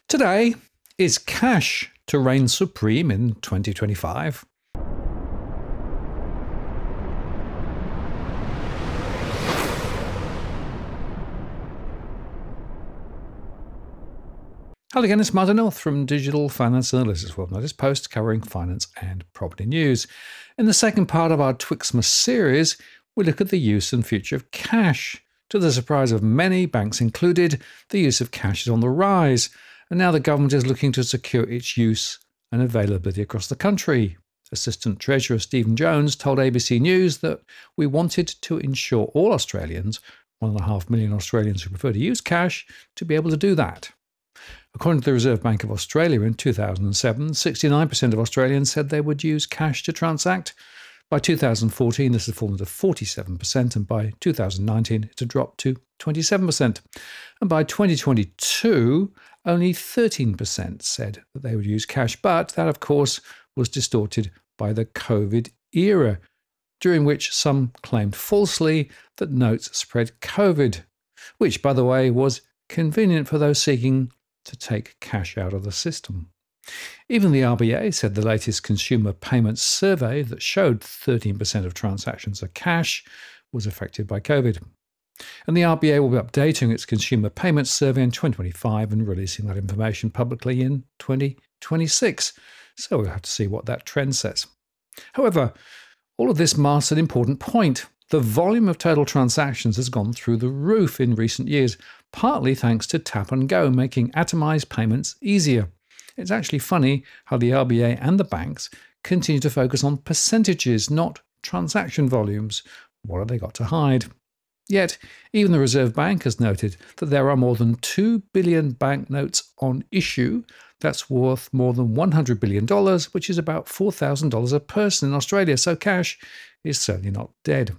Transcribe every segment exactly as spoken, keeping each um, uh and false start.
Today, is cash to reign supreme in twenty twenty-five? Hello again, it's Martin North from Digital Finance Analysis World Notice Post covering finance and property news. In the second part of our Twixmas series, we look at the use and future of cash. To the surprise of many, banks included, the use of cash is on the rise, and now the government is looking to secure its use and availability across the country. Assistant Treasurer Stephen Jones told A B C News that we wanted to ensure all Australians, one and a half million Australians who prefer to use cash, to be able to do that. According to the Reserve Bank of Australia in two thousand seven, sixty-nine percent of Australians said they would use cash to transact. By two thousand fourteen, this had fallen to forty-seven percent, and by two thousand nineteen, it had dropped to twenty-seven percent. And by twenty twenty-two, only thirteen percent said that they would use cash, but that, of course, was distorted by the COVID era, during which some claimed falsely that notes spread COVID, which, by the way, was convenient for those seeking to take cash out of the system. Even the R B A said the latest consumer payments survey that showed thirteen percent of transactions are cash was affected by COVID. And the R B A will be updating its consumer payments survey in twenty twenty-five and releasing that information publicly in twenty twenty-six. So we'll have to see what that trend says. However, all of this masks an important point. The volume of total transactions has gone through the roof in recent years, partly thanks to Tap and Go, making atomised payments easier. It's actually funny how the R B A and the banks continue to focus on percentages, not transaction volumes. What have they got to hide? Yet, even the Reserve Bank has noted that there are more than two billion banknotes on issue. That's worth more than one hundred billion dollars, which is about four thousand dollars a person in Australia. So cash is certainly not dead.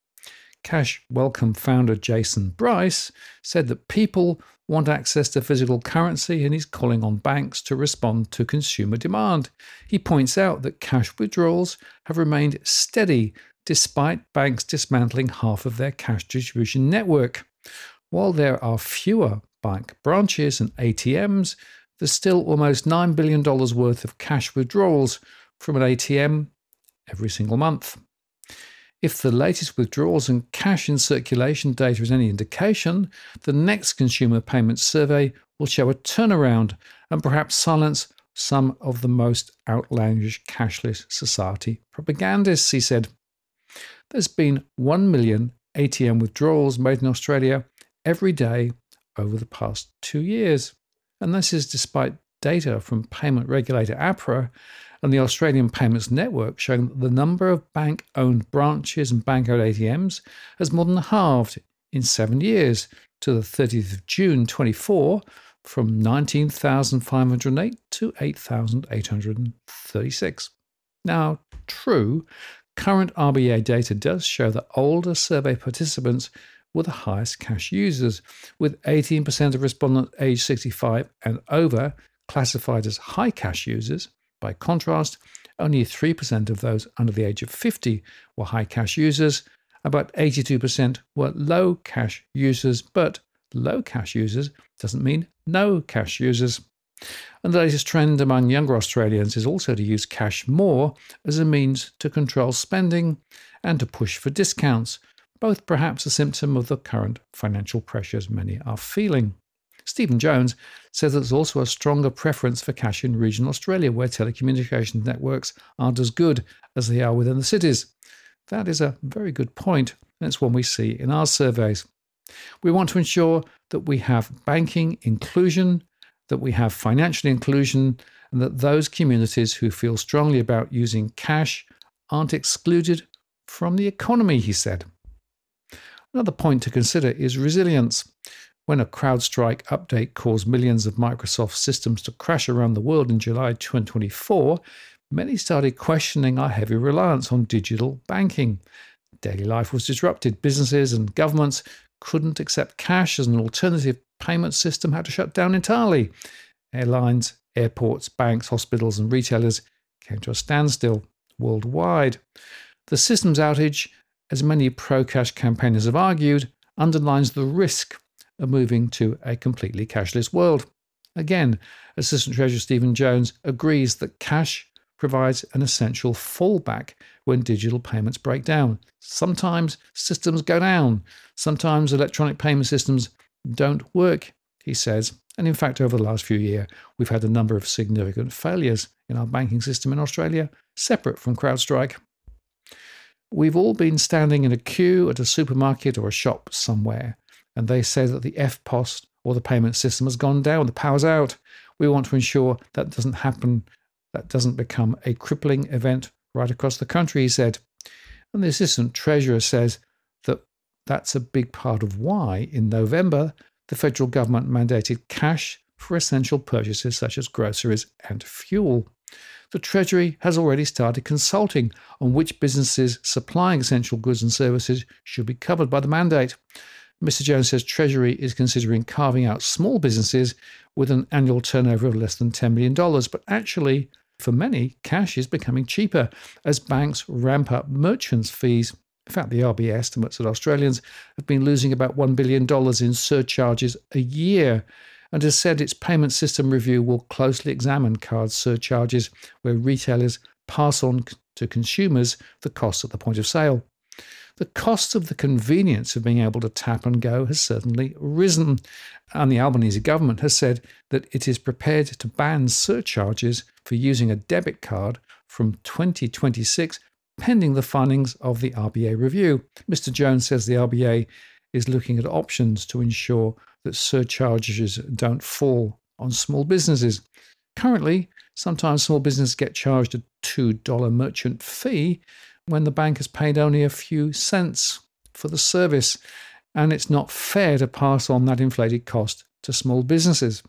Cash Welcome founder Jason Bryce said that people want access to physical currency, and he's calling on banks to respond to consumer demand. He points out that cash withdrawals have remained steady despite banks dismantling half of their cash distribution network. While there are fewer bank branches and A T Ms, there's still almost nine billion dollars worth of cash withdrawals from an A T M every single month. If the latest withdrawals and cash in circulation data is any indication, the next consumer payments survey will show a turnaround and perhaps silence some of the most outlandish cashless society propagandists, he said. There's been one million A T M withdrawals made in Australia every day over the past two years. And this is despite data from payment regulator APRA and the Australian Payments Network showing that the number of bank-owned branches and bank-owned A T Ms has more than halved in seven years to the thirtieth of June twenty-four, from nineteen thousand five hundred eight to eight thousand eight hundred thirty-six. Now, true, current R B A data does show that older survey participants were the highest cash users, with eighteen percent of respondents aged sixty-five and over classified as high cash users. By contrast, only three percent of those under the age of fifty were high cash users. About eighty-two percent were low cash users, but low cash users doesn't mean no cash users. And the latest trend among younger Australians is also to use cash more as a means to control spending and to push for discounts, both perhaps a symptom of the current financial pressures many are feeling. Stephen Jones says there's also a stronger preference for cash in regional Australia, where telecommunications networks aren't as good as they are within the cities. That is a very good point, and it's one we see in our surveys. We want to ensure that we have banking inclusion, that we have financial inclusion, and that those communities who feel strongly about using cash aren't excluded from the economy, he said. Another point to consider is resilience. When a CrowdStrike update caused millions of Microsoft systems to crash around the world in July twenty twenty-four, many started questioning our heavy reliance on digital banking. Daily life was disrupted. Businesses and governments couldn't accept cash as an alternative payment system, had to shut down entirely. Airlines, airports, banks, hospitals, and retailers came to a standstill worldwide. The systems outage, as many pro-cash campaigners have argued, underlines the risk of moving to a completely cashless world. Again, Assistant Treasurer Stephen Jones agrees that cash provides an essential fallback when digital payments break down. Sometimes systems go down. Sometimes electronic payment systems don't work, he says. And in fact, over the last few years, we've had a number of significant failures in our banking system in Australia, separate from CrowdStrike. We've all been standing in a queue at a supermarket or a shop somewhere, and they say that the F P O S or the payment system has gone down, the power's out. We want to ensure that doesn't happen, that doesn't become a crippling event right across the country, he said. And the Assistant Treasurer says that that's a big part of why, in November, the federal government mandated cash for essential purchases such as groceries and fuel. The Treasury has already started consulting on which businesses supplying essential goods and services should be covered by the mandate. Mister Jones says Treasury is considering carving out small businesses with an annual turnover of less than ten million dollars, but actually, for many, cash is becoming cheaper as banks ramp up merchants' fees. In fact, the R B A estimates that Australians have been losing about one billion dollars in surcharges a year, and has said its payment system review will closely examine card surcharges where retailers pass on to consumers the costs at the point of sale. The cost of the convenience of being able to tap and go has certainly risen, and the Albanese government has said that it is prepared to ban surcharges for using a debit card from twenty twenty-six, pending the findings of the R B A review. Mister Jones says the R B A is looking at options to ensure that surcharges don't fall on small businesses. Currently, sometimes small businesses get charged a two dollars merchant fee when the bank has paid only a few cents for the service, and it's not fair to pass on that inflated cost to small businesses.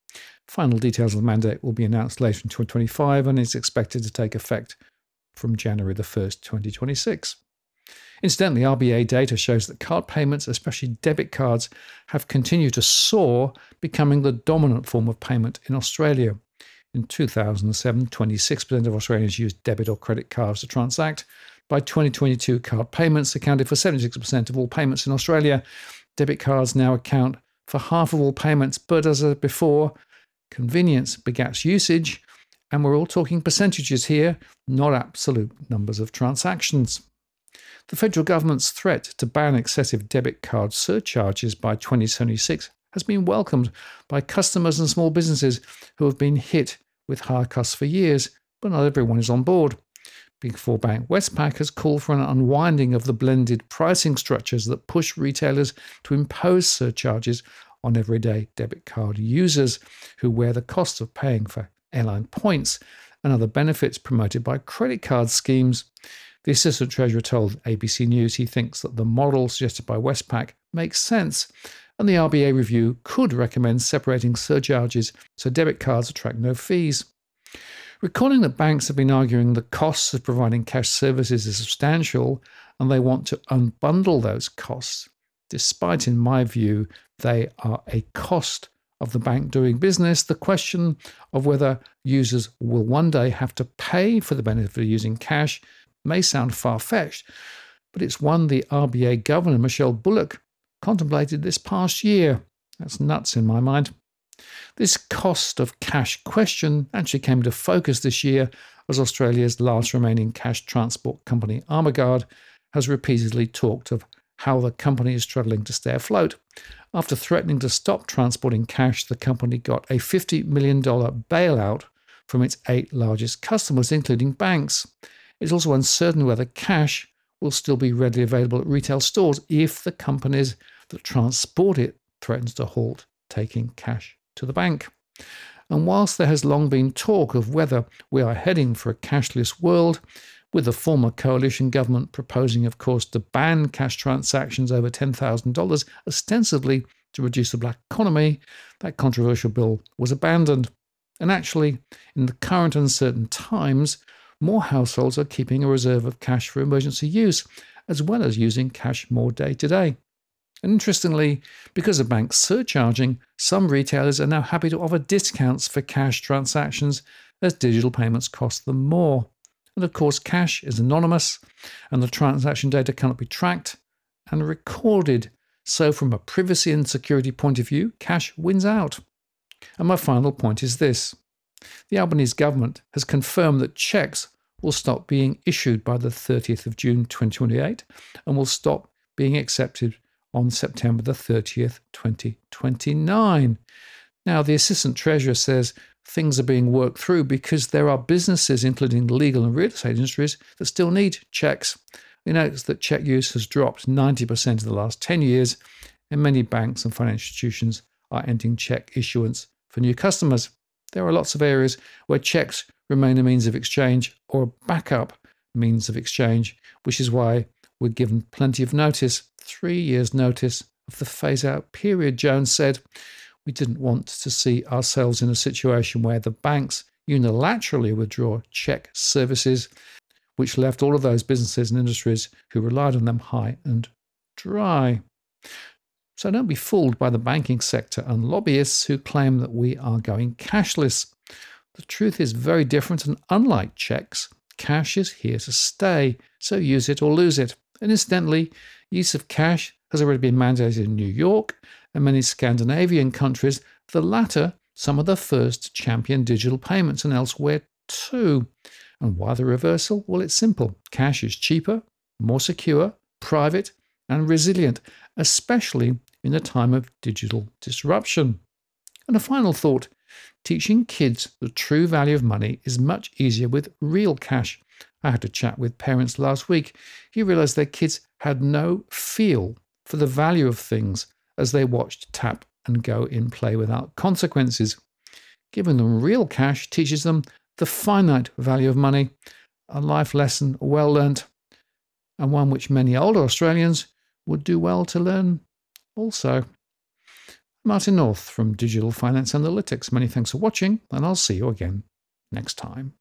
Final details of the mandate will be announced later in twenty twenty-five and is expected to take effect from January the first, twenty twenty-six. Incidentally, R B A data shows that card payments, especially debit cards, have continued to soar, becoming the dominant form of payment in Australia. In two thousand seven, twenty-six percent of Australians used debit or credit cards to transact. By twenty twenty-two, card payments accounted for seventy-six percent of all payments in Australia. Debit cards now account for half of all payments, but as before, convenience begets usage, and we're all talking percentages here, not absolute numbers of transactions. The federal government's threat to ban excessive debit card surcharges by twenty twenty-six has been welcomed by customers and small businesses who have been hit with higher costs for years, but not everyone is on board. Big Four bank Westpac has called for an unwinding of the blended pricing structures that push retailers to impose surcharges on everyday debit card users who wear the cost of paying for airline points and other benefits promoted by credit card schemes. The Assistant Treasurer told A B C News he thinks that the model suggested by Westpac makes sense, and the R B A review could recommend separating surcharges so debit cards attract no fees. Recalling that banks have been arguing the costs of providing cash services is substantial and they want to unbundle those costs, despite, in my view, they are a cost of the bank doing business, the question of whether users will one day have to pay for the benefit of using cash may sound far-fetched, but it's one the R B A Governor, Michelle Bullock, contemplated this past year. That's nuts in my mind. This cost of cash question actually came into focus this year as Australia's last remaining cash transport company, Armaguard, has repeatedly talked of how the company is struggling to stay afloat. After threatening to stop transporting cash, the company got a fifty million dollars bailout from its eight largest customers, including banks. It's also uncertain whether cash will still be readily available at retail stores if the companies that transport it threatens to halt taking cash to the bank. And whilst there has long been talk of whether we are heading for a cashless world, with the former coalition government proposing, of course, to ban cash transactions over ten thousand dollars, ostensibly to reduce the black economy, that controversial bill was abandoned. And actually, in the current uncertain times, more households are keeping a reserve of cash for emergency use, as well as using cash more day to day. And interestingly, because of banks surcharging, some retailers are now happy to offer discounts for cash transactions as digital payments cost them more. And of course, cash is anonymous and the transaction data cannot be tracked and recorded. So from a privacy and security point of view, cash wins out. And my final point is this. The Albanese government has confirmed that cheques will stop being issued by the thirtieth of June twenty twenty-eight and will stop being accepted on September the thirtieth, twenty twenty-nine. Now, the Assistant Treasurer says things are being worked through because there are businesses, including legal and real estate industries, that still need cheques. We notice that cheque use has dropped ninety percent in the last ten years, and many banks and financial institutions are ending cheque issuance for new customers. There are lots of areas where cheques remain a means of exchange or a backup means of exchange, which is why we're given plenty of notice, three years' notice of the phase-out period. Jones said, "We didn't want to see ourselves in a situation where the banks unilaterally withdraw cheque services, which left all of those businesses and industries who relied on them high and dry." So don't be fooled by the banking sector and lobbyists who claim that we are going cashless. The truth is very different, and unlike cheques, cash is here to stay, so use it or lose it. And incidentally, use of cash has already been mandated in New York and many Scandinavian countries, the latter some of the first to champion digital payments, and elsewhere too. And why the reversal? Well, it's simple. Cash is cheaper, more secure, private, and resilient, especially in a time of digital disruption. And a final thought, teaching kids the true value of money is much easier with real cash. I had a chat with parents last week. He realized their kids had no feel for the value of things as they watched tap and go in play without consequences. Giving them real cash teaches them the finite value of money, a life lesson well learnt, and one which many older Australians would do well to learn also. Martin North from Digital Finance Analytics. Many thanks for watching, and I'll see you again next time.